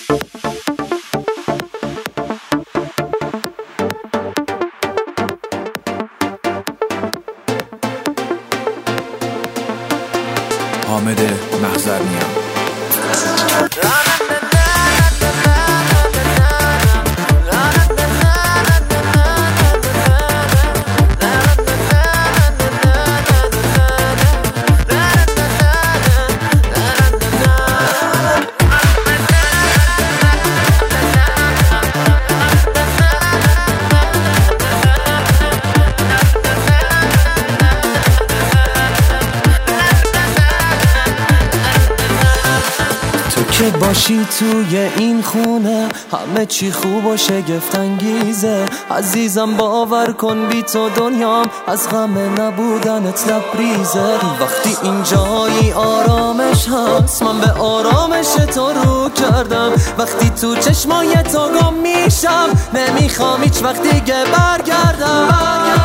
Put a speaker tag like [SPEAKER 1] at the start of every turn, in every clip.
[SPEAKER 1] حامد محضرنیان.
[SPEAKER 2] که باشی توی این خونه همه چی خوب و شگفت انگیزه. عزیزم باور کن بی تو دنیام از غم نبودنت لبریزه. وقتی اینجایی آرامش هست من به آرامش تو رو کردم. وقتی تو چشمای تو گم میشم نمیخوام هیچ وقت دیگه برگردم.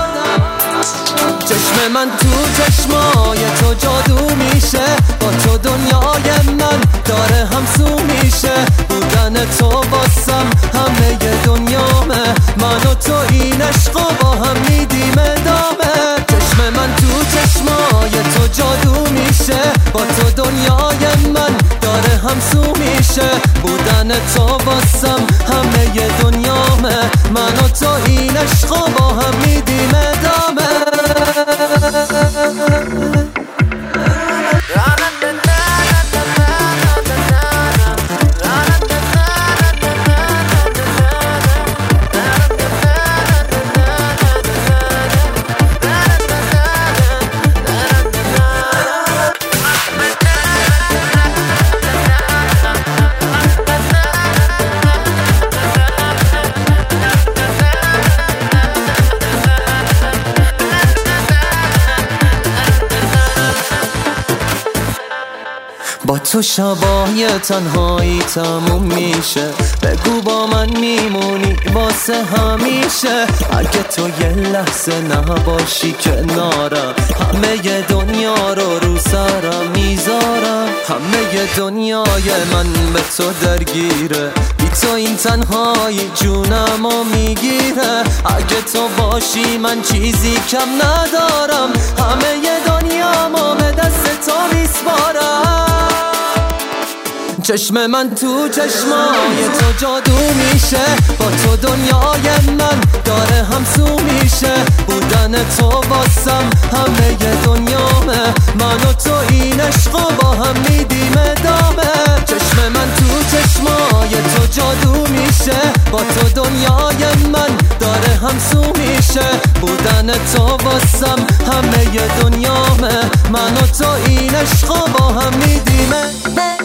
[SPEAKER 2] چشم من تو چشمای تو جادو میشه. با تو دنیای من داره همسو میشه. بودن تو واسم همه دنیامه. من و تو این عشقو با هم میدیم ادامه. چشم من تو چشمای تو جادو میشه. با تو دنیای من داره همسو میشه. بودن تو واسم همه دنیامه. من و تو این عشقو با هم میدیم ادامه. با تو شبای تنهایی تموم میشه. بگو با من میمونی واسه همیشه. اگه تو یه لحظه نباشی کنارم همه دنیا رو سرم میذارم. همه دنیای من به تو درگیره. بی تو این تنهایی جونمو میگیره. اگه تو باشی من چیزی کم ندارم. همه دنیامو به دست تو میسپارم. چشم من تو چشمای تو جادو میشه. با تو دنیای من داره همسو میشه. بودن تو واسم همه دنیامه. من و تو این عشقو با هم میدیم ادامه. چشم من تو چشمای تو جادو میشه. با تو دنیای من داره همسو میشه. بودن تو واسم همه دنیامه. من و تو این عشقو با هم میدیم